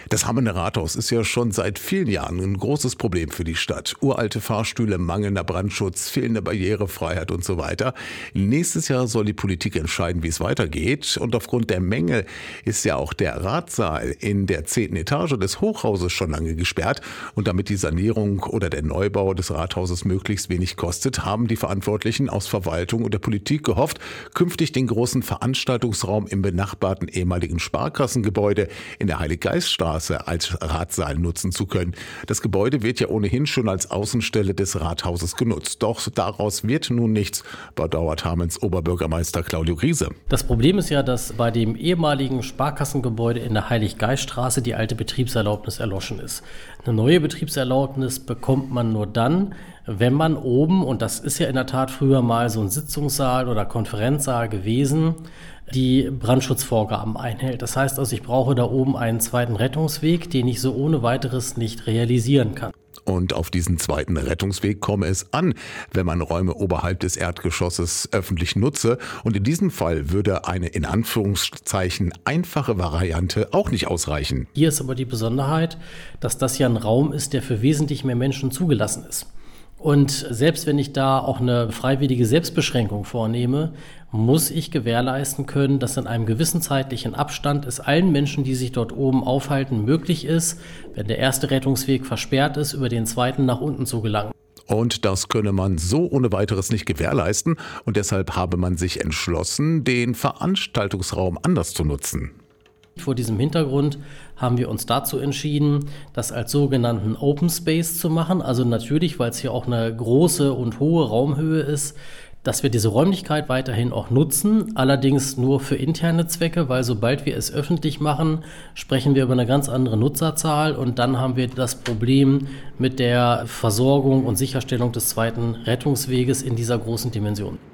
Das Hammerner Rathaus ist ja schon seit vielen Jahren ein großes Problem für die Stadt. Uralte Fahrstühle, mangelnder Brandschutz, fehlende Barrierefreiheit und so weiter. Nächstes Jahr soll die Politik entscheiden, wie es weitergeht. Und aufgrund der Mängel ist ja auch der Ratssaal in der 10. Etage des Hochhauses schon lange gesperrt. Und damit die Sanierung oder der Neubau des Rathauses möglichst wenig kostet, haben die Verantwortlichen aus Verwaltung und der Politik gehofft, künftig den großen Veranstaltungsraum im benachbarten ehemaligen Sparkassengebäude in der Heiliggeiststraße als Ratssaal nutzen zu können. Das Gebäude wird ja ohnehin schon als Außenstelle des Rathauses genutzt. Doch daraus wird nun nichts, bedauert Hamelns Oberbürgermeister Claudio Griese. Das Problem ist ja, dass bei dem ehemaligen Sparkassengebäude in der Heiliggeiststraße die alte Betriebserlaubnis erloschen ist. Eine neue Betriebserlaubnis bekommt man nur dann, wenn man oben, und das ist ja in der Tat früher mal so ein Sitzungssaal oder Konferenzsaal gewesen, die Brandschutzvorgaben einhält. Das heißt also, ich brauche da oben einen zweiten Rettungsweg, den ich so ohne weiteres nicht realisieren kann. Und auf diesen zweiten Rettungsweg komme es an, wenn man Räume oberhalb des Erdgeschosses öffentlich nutze. Und in diesem Fall würde eine in Anführungszeichen einfache Variante auch nicht ausreichen. Hier ist aber die Besonderheit, dass das ja ein Raum ist, der für wesentlich mehr Menschen zugelassen ist. Und selbst wenn ich da auch eine freiwillige Selbstbeschränkung vornehme, muss ich gewährleisten können, dass in einem gewissen zeitlichen Abstand es allen Menschen, die sich dort oben aufhalten, möglich ist, wenn der erste Rettungsweg versperrt ist, über den zweiten nach unten zu gelangen. Und das könne man so ohne weiteres nicht gewährleisten. Und deshalb habe man sich entschlossen, den Veranstaltungsraum anders zu nutzen. Vor diesem Hintergrund haben wir uns dazu entschieden, das als sogenannten Open Space zu machen. Also natürlich, weil es hier auch eine große und hohe Raumhöhe ist, dass wir diese Räumlichkeit weiterhin auch nutzen, allerdings nur für interne Zwecke, weil sobald wir es öffentlich machen, sprechen wir über eine ganz andere Nutzerzahl und dann haben wir das Problem mit der Versorgung und Sicherstellung des zweiten Rettungsweges in dieser großen Dimension.